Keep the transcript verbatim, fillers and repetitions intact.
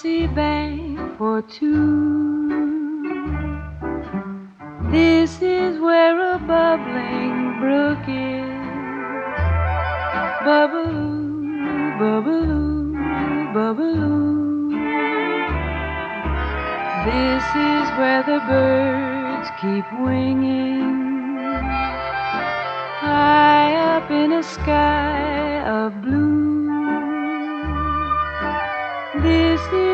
mossy bank for two. This is where a bubbling brook is. Bubbaloo, bubbaloo, bubbaloo. This is where the birds keep winging, high up in a sky of blue. This is